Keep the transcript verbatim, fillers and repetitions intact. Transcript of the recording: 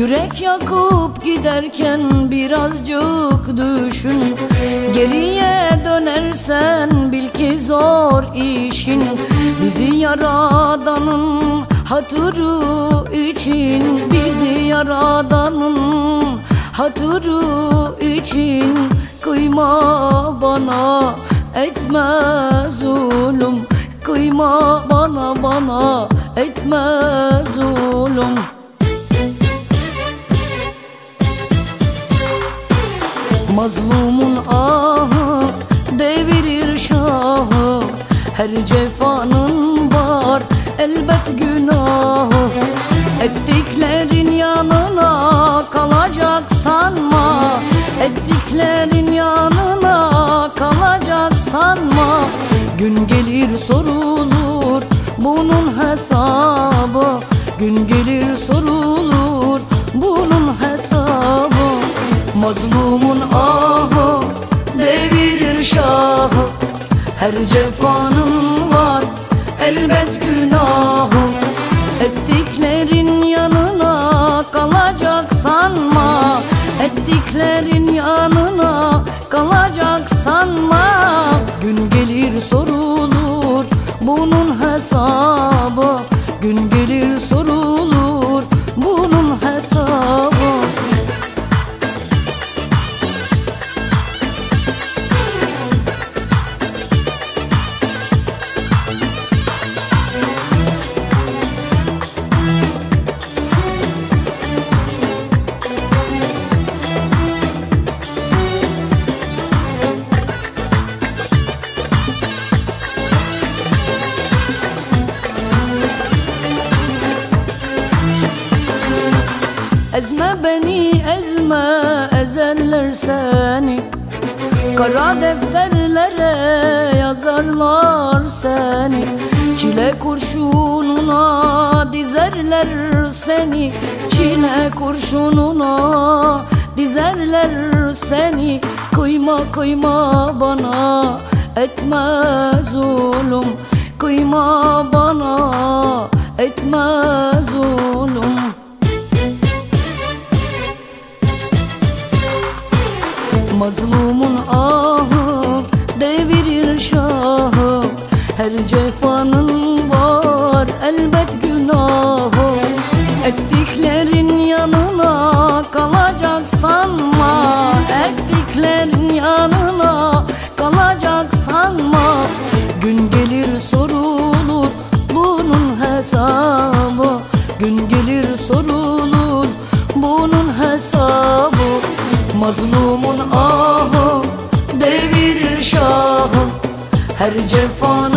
Yürek yakıp giderken birazcık düşün. Geriye dönersen bil ki zor işin. Bizi yaradanın hatırı için, bizi yaradanın hatırı için. Kıyma bana, etme zulüm. Kıyma bana, bana etme zulüm. Mazlumun ahı devirir şahı. Her cefanın var elbet günahı. Ettiklerin yanına kalacak sanma. Ettiklerin yanına kalacak sanma. Gün gelir sorulur bunun hesabı. Gün gelir sorulur bunun hesabı. Mazlumun ahı devirir şahı. Her cefanın var elbet günahı. Ettiklerin yanına kalacak sanma. Ettiklerin yanına kalacak sanma. Gün gelir sorulur bunun hesabı. Gün gelir sorulur bunun hesabı. Ezme beni ezme, ezerler seni. Kara defterlere yazarlar seni. Çile kurşununa dizerler seni. Çile kurşununa dizerler seni. Kıyma kıyma bana, etme zulüm. Kıyma bana, etme zulüm. Mazlumun ahı devirir şahı. Her cefanın var elbet günahı. Ettiklerin yanına kalacak sanma. Ettiklerin yanına kalacak sanma. Gün gelir sorulur bunun hesabı. Gün gelir sorulur bunun hesabı. Mazlumun ahı devirir şahı. Her cefan